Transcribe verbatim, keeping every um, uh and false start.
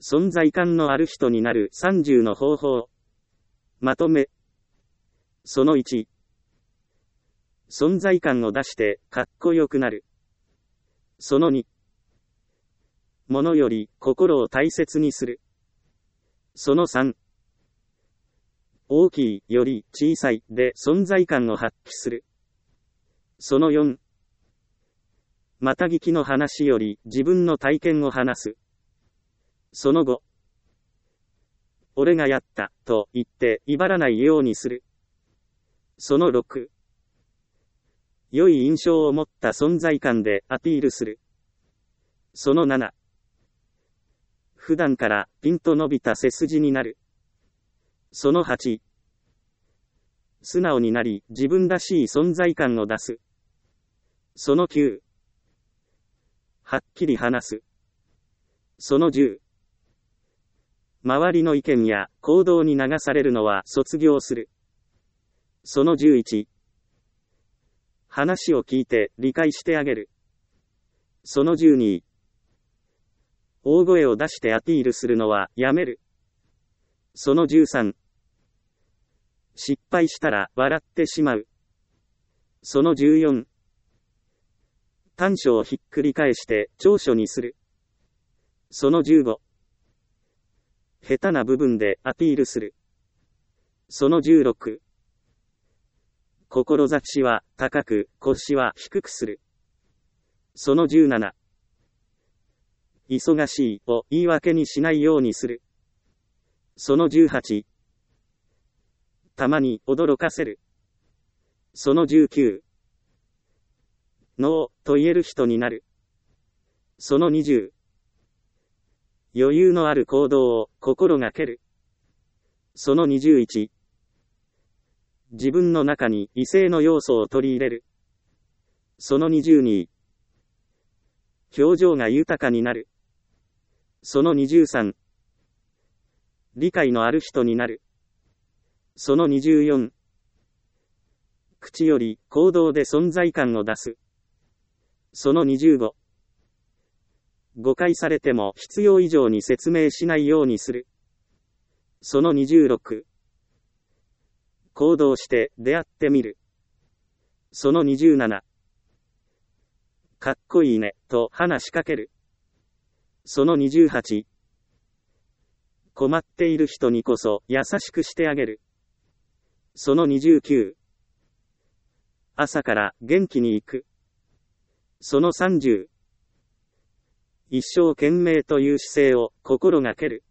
存在感のある人になるさんじゅうの方法。まとめ。そのいち。存在感を出してかっこよくなる。そのに。物より心を大切にする。そのさん。大きいより小さいで存在感を発揮する。そのよん。また聞きの話より自分の体験を話す。そのご。俺がやったと言って威張らないようにする。そのろく。良い印象を持った存在感でアピールする。そのなな。普段からピンと伸びた背筋になる。そのはち。素直になり自分らしい存在感を出す。そのきゅう。はっきり話す。そのじゅう。周りの意見や行動に流されるのは卒業する。そのじゅういち。話を聞いて理解してあげる。そのじゅうに。大声を出してアピールするのはやめる。そのじゅうさん。失敗したら笑ってしまう。そのじゅうよん。短所をひっくり返して長所にする。そのじゅうご。下手な部分でアピールする。そのじゅうろく。志は高く、腰は低くする。そのじゅうなな。忙しいを言い訳にしないようにする。そのじゅうはち。たまに驚かせる。そのじゅうきゅう。ノーと言える人になる。そのにじゅう。余裕のある行動を心がける。そのにじゅういち。自分の中に異性の要素を取り入れる。そのにじゅうに。表情が豊かになる。そのにじゅうさん。理解のある人になる。そのにじゅうよん。口より行動で存在感を出す。そのにじゅうご。誤解されても必要以上に説明しないようにする。そのにじゅうろく。行動して出会ってみる。そのにじゅうなな。かっこいいねと話しかける。そのにじゅうはち。困っている人にこそ優しくしてあげる。そのにじゅうきゅう。朝から元気に行く。そのさんじゅう。一生懸命という姿勢を心がける。